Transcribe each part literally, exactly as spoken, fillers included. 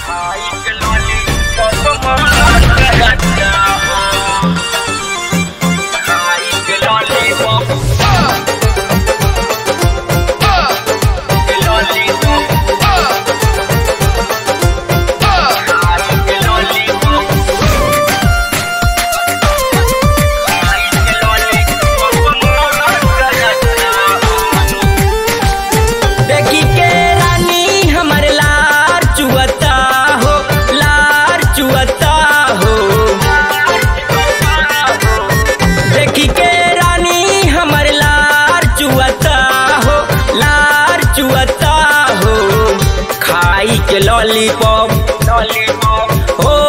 Lollipop lollipop हो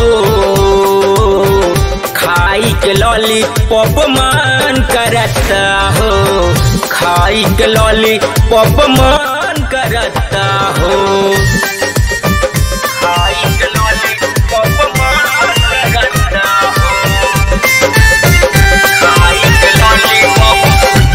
खाई के लॉलीपॉप मन करता हो खाई के लॉलीपॉप मन करता हो खाई के लॉलीपॉप मन करता हो खाई के लॉलीपॉप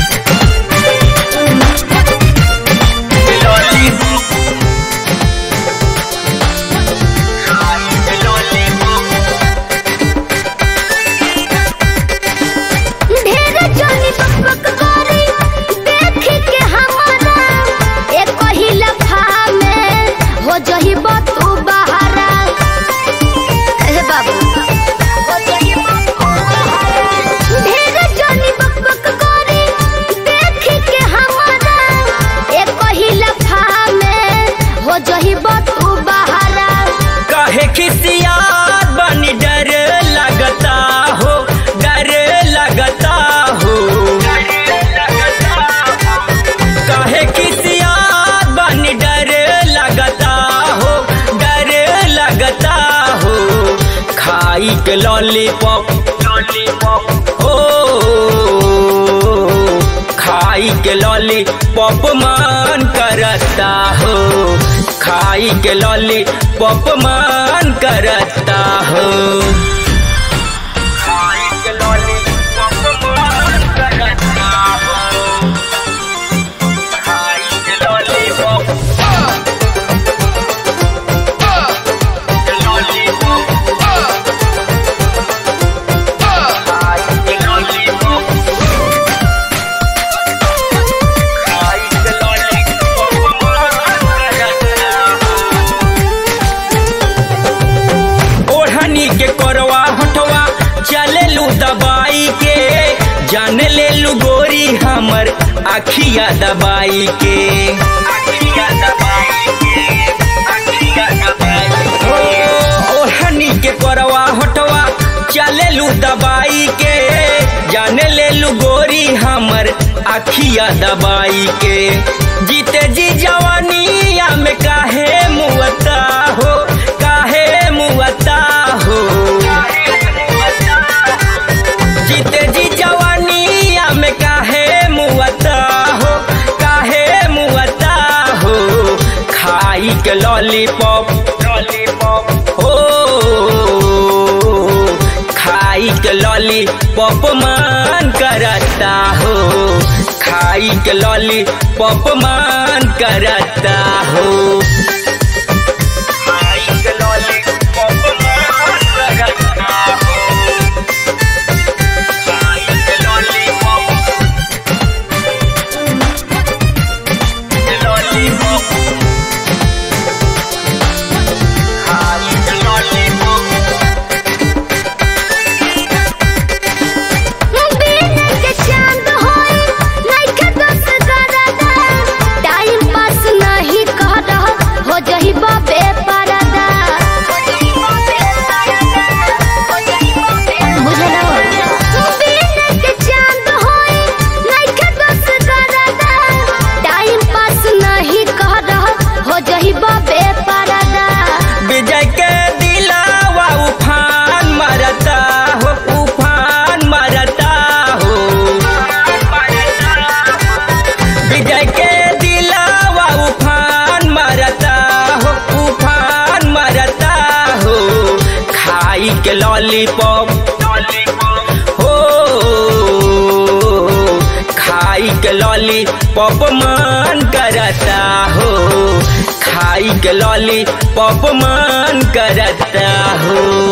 खाई के लॉलीपॉप लॉलीपॉप हो खाई के लॉलीपॉप मन करता हो खाई के लॉलीपॉप मन करता हो खाई के लॉलीपॉप मन करता हो खाई के लॉलीपॉप के करवा हटवा चले लू दबाई के जान ले लू गोरी हमर आखिया दबाई के आखिया दबाई के आखिया दबाई के ओढ़नी के करवा हटवा चले लू दबाई के जान ले लू गोरी हमर आखिया दबाई के जीते जी जवानिया में काहे मुअता हो काहे मुअता हो जीते जी जवानिया में काहे मुअता हो काहे मुअता हो खाई के लॉलीपॉप लॉलीपॉप हो खाई के लॉलीपॉप मन करता हो खाई के लॉलीपॉप मन करता हो विजय के दिलावा उफान मरता हो उफान मरता हो विजय के दिलावा उफान मरता हो उफान मरता हो खाई के लॉलीपॉप हो खाई के लॉलीपॉप मन करता हो खाई के लॉलीपॉप मन मन करता हो।